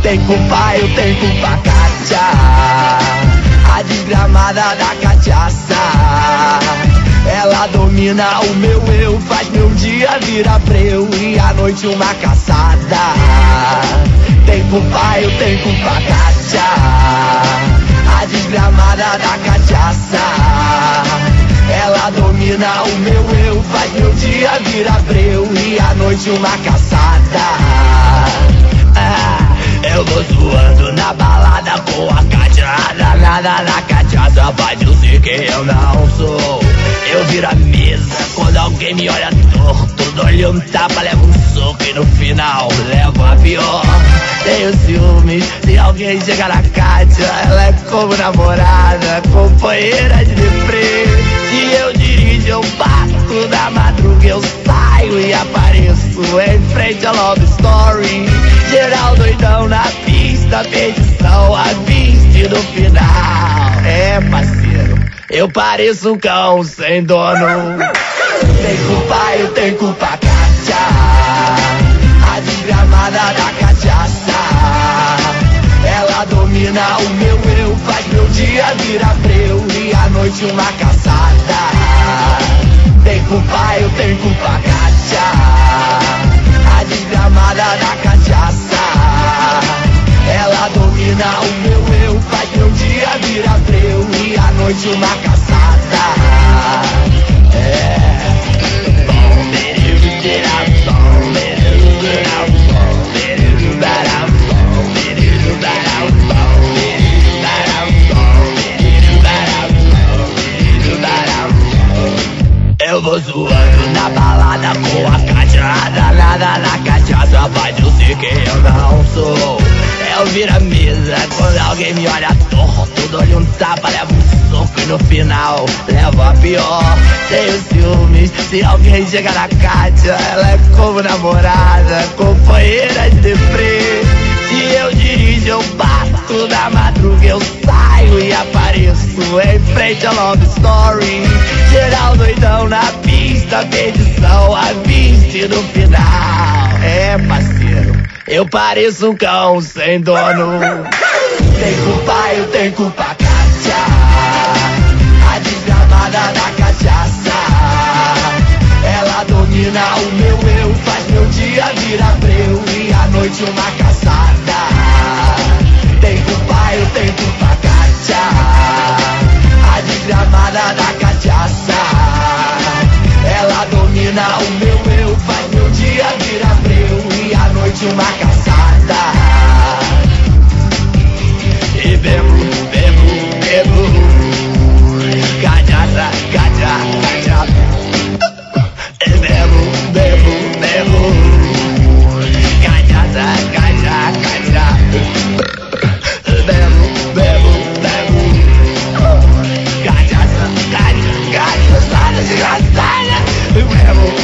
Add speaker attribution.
Speaker 1: tem culpa, eu tenho culpa, Kátia, a desgramada da cachaça. Ela domina o meu eu, faz meu dia virar breu e à noite uma caçada. Tem culpa, eu tenho culpa, Kátia, a desgramada da cachaça. Ela domina o meu eu, faz meu dia virar breu e à noite uma caçada. Eu vou zoando na balada com a Kátia, danada na cachaça, vai dizer que eu não sou. Eu viro a mesa quando alguém me olha torto, dou-lhe um tapa, levo um soco e no final levo a pior. Tenho ciúmes se alguém chegar na Kátia, ela é como namorada, companheira de deprê. Se eu dirijo eu bato, na madruga eu saio e apareço em frente a Love Story. Geral doidão na pista, petição a viste no final. É, parceiro, eu pareço um cão sem dono. Tem culpa, eu tenho culpa, Kátia, a desgramada da cachaça. Ela domina o meu eu, faz meu dia virar breu e à noite uma caçada. Tem culpa, eu tenho culpa, Kátia, a desgramada da cachaça. Ela domina o meu eu, faz meu dia virar breu e à noite uma caçada. É. Eu vou zoando na balada com a Kátia, danada na cachaça, vai dizer que eu não sou. Eu viro a mesa quando alguém me olha torto, dou-lhe um tapa, levo um soco e no final levo a pior. Tenho ciúmes se alguém chegar na Kátia, ela é como namorada, companheira de deprê. Se eu dirijo eu bato, na madruga eu saio e apareço em frente a Love Story. Geral doidão na pista, petição a viste no final. É, parceiro, eu pareço um cão sem dono. Tem culpa, eu tenho culpa, Kátia, a desgramada da cachaça. Ela domina o meu eu, faz meu dia virar breu e à noite uma caçada. Tem culpa, eu tenho culpa, Kátia, a desgramada da cachaça. Ela domina o meu eu, faz meu dia virar breu e à noite uma caçada. E bebo, bebo, bebo, cachaça, cachaça, cachaça. E bebo, bebo, bebo, cachaça, cachaça, cachaça. Bebo, bebo, bebo, cachaça, cachaça, cachaça, cachaça. Bebo,